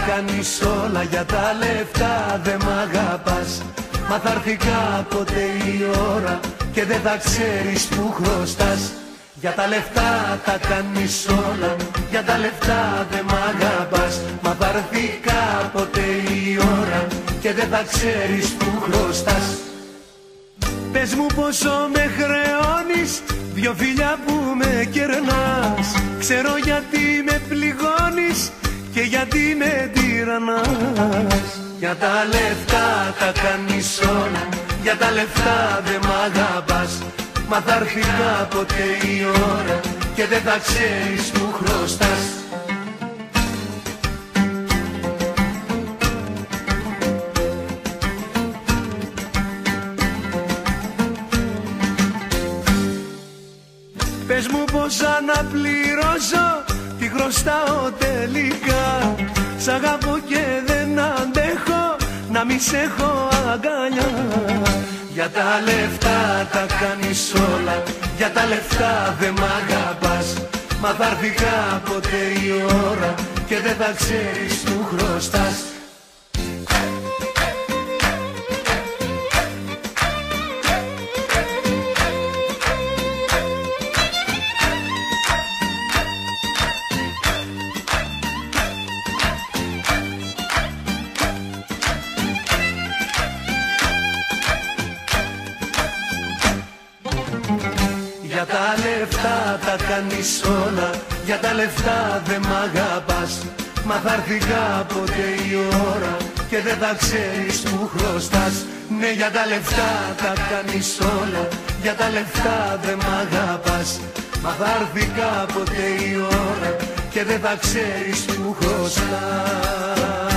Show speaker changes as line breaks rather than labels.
κάνεις όλα, για τα λεφτά δε μ' αγαπάς. Μα θα έρθει κάποτε η ώρα και δεν θα ξέρεις που χρωστάς. Για τα λεφτά τα κάνεις όλα, για τα λεφτά δε μ' αγαπάς. Μα θα έρθει κάποτε η ώρα και δεν θα ξέρεις που χρωστάς. Πες μου πόσο με χρεώνεις, δυο φιλιά που με κερνάς. Ξέρω γιατί με πληγώνεις και γιατί με τυραννάς. Για τα λεφτά τα κάνεις όλα, για τα λεφτά δε μ' αγαπάς. Μα θα έρθει κάποτε η ώρα και δεν θα ξέρεις που χρωστάς. Πες μου πως να πληρώσω, τι χρωστάω τελικά. Σ' αγαπώ και δεν αντέχω να μη σ' έχω αγκαλιά. Για τα λεφτά τα κάνεις όλα, για τα λεφτά δε μ' αγαπάς. Μα θα έρθει κάποτε η ώρα και δεν θα ξέρεις που χρωστάς. Για τα λεφτά τα κάνεις όλα, για τα λεφτά δε μ' αγαπάς. Μα θα έρθει κάποτε η ώρα και δεν θα ξέρεις που χρωστάς. Ναι, για τα λεφτά τα κάνεις όλα, για τα λεφτά δε μ' αγαπάς. Μα θα έρθει κάποτε η ώρα και δεν θα ξέρεις που χρωστάς.